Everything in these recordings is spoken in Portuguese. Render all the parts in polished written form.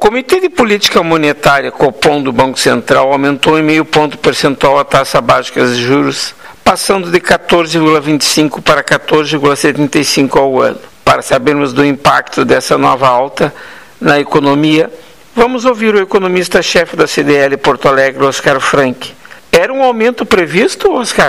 Comitê de Política Monetária, Copom, do Banco Central, aumentou em meio ponto percentual a taxa básica de juros, passando de 14,25% para 14,75% ao ano. Para sabermos do impacto dessa nova alta na economia, vamos ouvir o economista-chefe da CDL Porto Alegre, Oscar Frank. Era um aumento previsto, Oscar?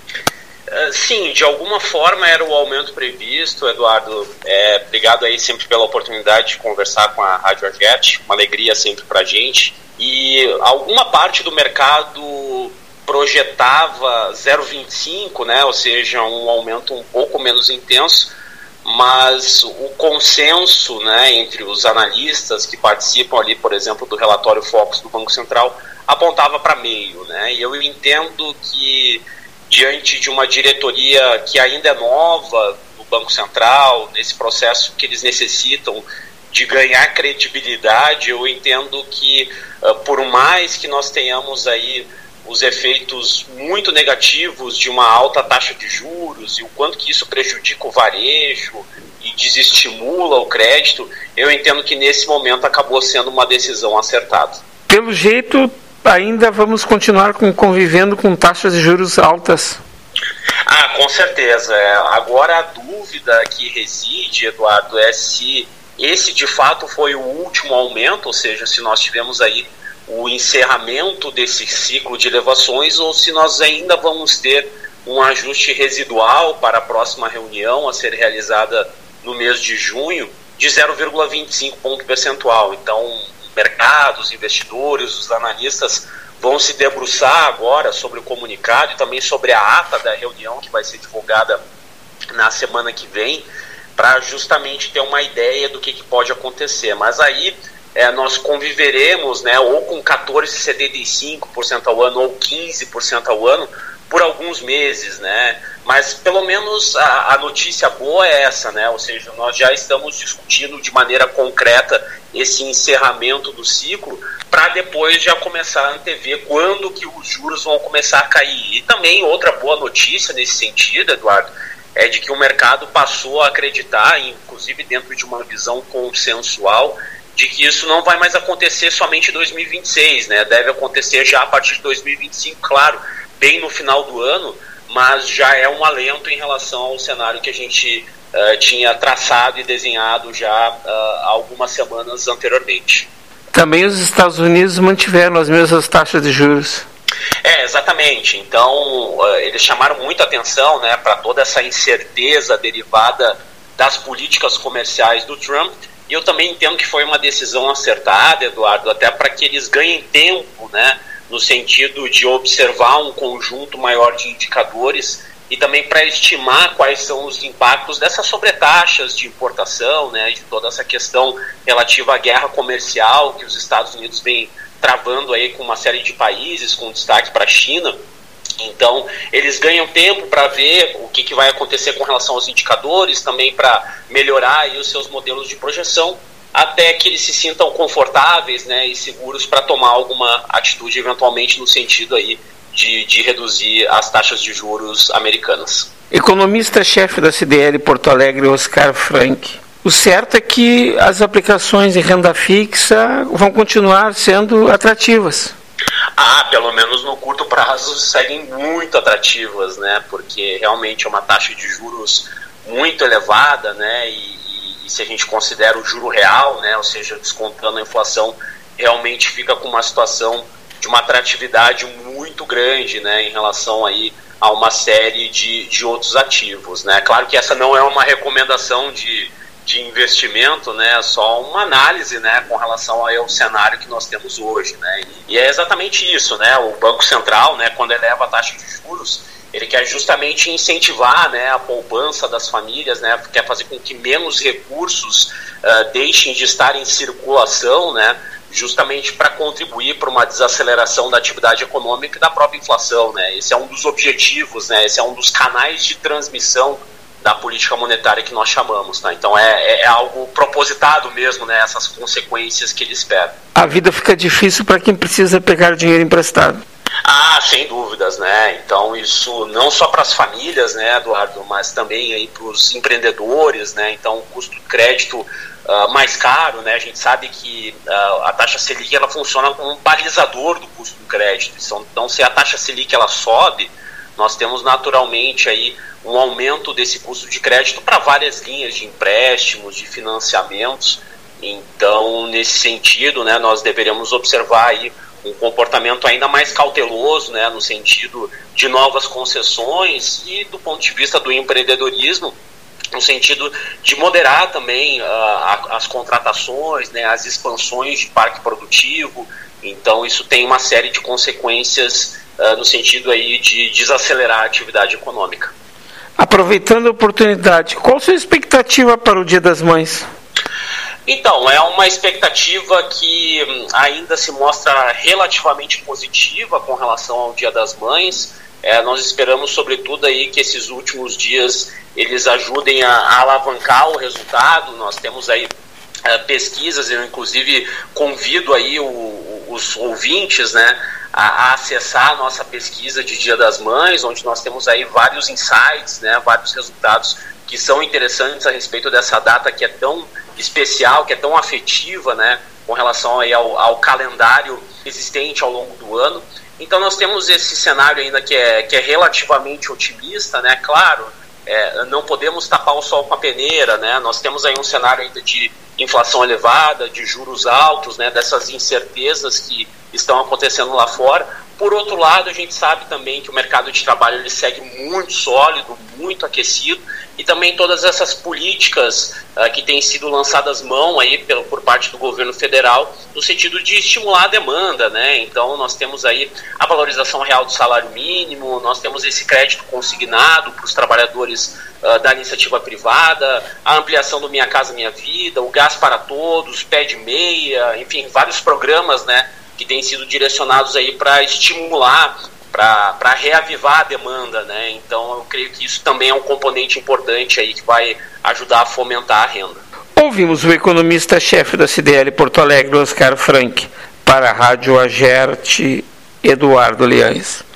Sim, de alguma forma era o aumento previsto, Eduardo. Obrigado aí sempre pela oportunidade de conversar com a Rádio Arquete, uma alegria sempre para a gente. E alguma parte do mercado projetava 0,25, né, ou seja, um aumento um pouco menos intenso, mas o consenso, né, entre os analistas que participam ali, por exemplo, do relatório Focus do Banco Central, apontava para meio, né, e eu entendo que diante de uma diretoria que ainda é nova no Banco Central, nesse processo que eles necessitam de ganhar credibilidade, eu entendo que por mais que nós tenhamos aí os efeitos muito negativos de uma alta taxa de juros e o quanto que isso prejudica o varejo e desestimula o crédito, eu entendo que nesse momento acabou sendo uma decisão acertada. Pelo jeito, ainda vamos continuar convivendo com taxas de juros altas. Com certeza. Agora a dúvida que reside, Eduardo, é se esse de fato foi o último aumento, ou seja, se nós tivemos aí o encerramento desse ciclo de elevações ou se nós ainda vamos ter um ajuste residual para a próxima reunião a ser realizada no mês de junho de 0,25 ponto percentual. Então, mercados, investidores, os analistas vão se debruçar agora sobre o comunicado e também sobre a ata da reunião que vai ser divulgada na semana que vem, para justamente ter uma ideia do que pode acontecer. Mas aí nós conviveremos, né, ou com 14,75% ao ano ou 15% ao ano por alguns meses, né? Mas pelo menos a notícia boa é essa, né? Ou seja, nós já estamos discutindo de maneira concreta esse encerramento do ciclo para depois já começar a antever quando que os juros vão começar a cair. E também outra boa notícia nesse sentido, Eduardo, é de que o mercado passou a acreditar, inclusive dentro de uma visão consensual, de que isso não vai mais acontecer somente em 2026, né? Deve acontecer já a partir de 2025, claro, bem no final do ano, mas já é um alento em relação ao cenário que a gente tinha traçado e desenhado já há algumas semanas anteriormente. Também os Estados Unidos mantiveram as mesmas taxas de juros. Exatamente. Então, eles chamaram muita atenção, né, para toda essa incerteza derivada das políticas comerciais do Trump. E eu também entendo que foi uma decisão acertada, Eduardo, até para que eles ganhem tempo, né, no sentido de observar um conjunto maior de indicadores e também para estimar quais são os impactos dessas sobretaxas de importação, né, de toda essa questão relativa à guerra comercial que os Estados Unidos vêm travando aí com uma série de países, com destaque para a China. Então, eles ganham tempo para ver o que vai acontecer com relação aos indicadores, também para melhorar aí os seus modelos de projeção, até que eles se sintam confortáveis, né, e seguros para tomar alguma atitude, eventualmente no sentido aí de reduzir as taxas de juros americanas. Economista-chefe da CDL Porto Alegre, Oscar Frank. O certo é que as aplicações em renda fixa vão continuar sendo atrativas. Pelo menos no curto prazo seguem muito atrativas, né? Porque realmente é uma taxa de juros muito elevada, né? E se a gente considera o juro real, né? Ou seja, descontando a inflação, realmente fica com uma situação de uma atratividade muito grande, né? Em relação aí a uma série de outros ativos, né? Claro que essa não é uma recomendação de investimento, né, é só uma análise, né, com relação ao cenário que nós temos hoje, né, e é exatamente isso, né, o Banco Central, né, quando eleva a taxa de juros, ele quer justamente incentivar, né, a poupança das famílias, né, quer fazer com que menos recursos deixem de estar em circulação, né, justamente para contribuir para uma desaceleração da atividade econômica e da própria inflação, né, esse é um dos objetivos, né, esse é um dos canais de transmissão da política monetária que nós chamamos, tá? Então é algo propositado mesmo, né? Essas consequências que ele espera. A vida fica difícil para quem precisa pegar dinheiro emprestado. Sem dúvidas, né? Então isso não só para as famílias, né, Eduardo, mas também aí para os empreendedores, né? Então o custo do crédito mais caro, né? A gente sabe que a taxa Selic ela funciona como um balizador do custo do crédito. Então, se a taxa Selic ela sobe, nós temos naturalmente aí um aumento desse custo de crédito para várias linhas de empréstimos, de financiamentos. Então, nesse sentido, né, nós deveríamos observar aí um comportamento ainda mais cauteloso, né, no sentido de novas concessões e do ponto de vista do empreendedorismo, no sentido de moderar também as contratações, né, as expansões de parque produtivo. Então, isso tem uma série de consequências no sentido aí de desacelerar a atividade econômica. Aproveitando a oportunidade, qual a sua expectativa para o Dia das Mães? Então, é uma expectativa que ainda se mostra relativamente positiva com relação ao Dia das Mães. Nós esperamos, sobretudo, aí, que esses últimos dias eles ajudem a alavancar o resultado. Nós temos aí pesquisas, eu inclusive convido aí os ouvintes, né, a acessar a nossa pesquisa de Dia das Mães, onde nós temos aí vários insights, né, vários resultados que são interessantes a respeito dessa data que é tão especial, que é tão afetiva, né, com relação aí ao calendário existente ao longo do ano. Então nós temos esse cenário ainda que é relativamente otimista, né, claro, não podemos tapar o sol com a peneira, né, nós temos aí um cenário ainda de inflação elevada, de juros altos, né, dessas incertezas que estão acontecendo lá fora. Por outro lado, a gente sabe também que o mercado de trabalho ele segue muito sólido, muito aquecido, e também todas essas políticas que têm sido lançadas mão aí por parte do governo federal no sentido de estimular a demanda, né? Então nós temos aí a valorização real do salário mínimo, nós temos esse crédito consignado para os trabalhadores da iniciativa privada, a ampliação do Minha Casa Minha Vida, o Gás para Todos, Pé de Meia, enfim, vários programas, né, que têm sido direcionados aí para estimular, para reavivar a demanda, né? Então eu creio que isso também é um componente importante aí que vai ajudar a fomentar a renda. Ouvimos o economista-chefe da CDL Porto Alegre, Oscar Frank, para a Rádio Agerte, Eduardo Liães.